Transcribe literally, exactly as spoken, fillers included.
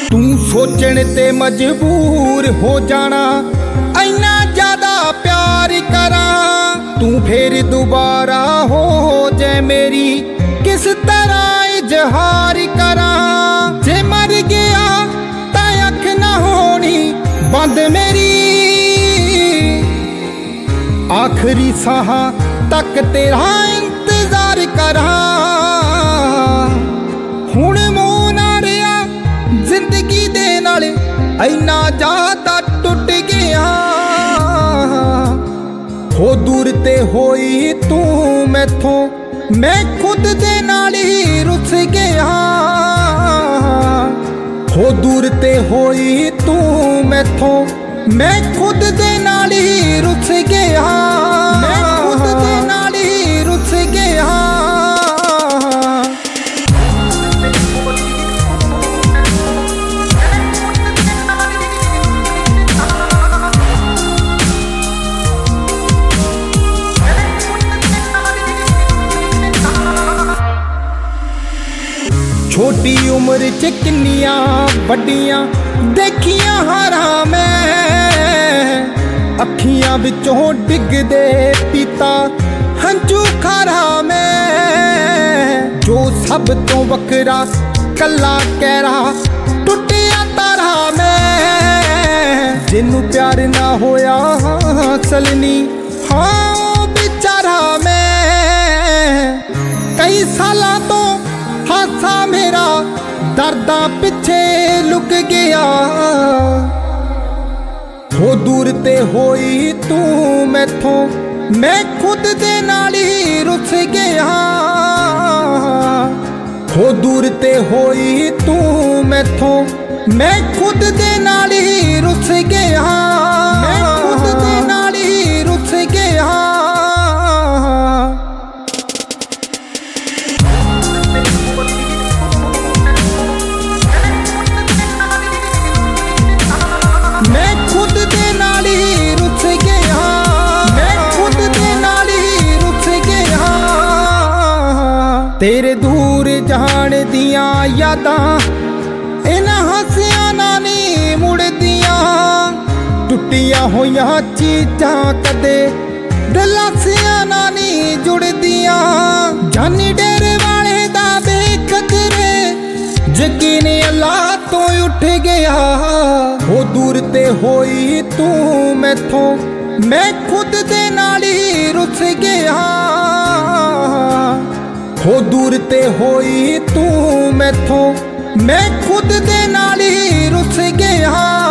तू सोचण ते मजबूर हो जाना इन्ना ज्यादा प्यार करा। तू फिर दोबारा हो जाए मेरी किस तरह इजहार करा। जे मर गया ता अख ना होनी बंद मेरी, आखिरी साह तक तेरा इंतजार करा। हुण मोह ना रहा जिंदगी दे नाल इन्ना ज्यादा टुट गया। हो दूर ते होई तू मैथों, मैं खुद दे नाल ही रुस गया। हो दूर ते होई तू मैथों, मैं खुद दे नाल ही रुस गया। मैं खुद दे नाल ही रुस गया। छोटी उम्र च किन्नियां वड्डियां देखियां हारां मैं, अखियां विचों डिगदे पीता हंझू खारा मैं। जो सब तो वखरा कला कहरा टुटिया तारा मैं, जिन्नू प्यार ना होया हासिल नी हाँ बेचारा मैं। कई सालां तो हासा मेरा दर्दा पिछे लुक गया। हो दूर ते होई तू मैथों, मैं खुद दे नाल ही रुस गया। हो दूर ते होई तू मैथों, मैं खुद दे नाल ही रुस गया। मैं खुद दे नाल ही रुस गया। मैं खुद दे नाल ही रुस गया। मैं खुद दे नाल ही रुस गया। तेरे दूर जान दियां यादां इन्हां हसियां ना नी मुड़दियां। टुटियां होइयां चीजां कदे दिलासियां ना नी जुड़दियां। जानी डेरे वाले दा बेकदरे यकीन अल्लाह तो उठ गया। हो दूर ते होई तू मैथों, मैं खुद दे नाल ही रुस गया। हो दूर ते होई तू मैथों, मैं खुद दे नाल ही रुस गया।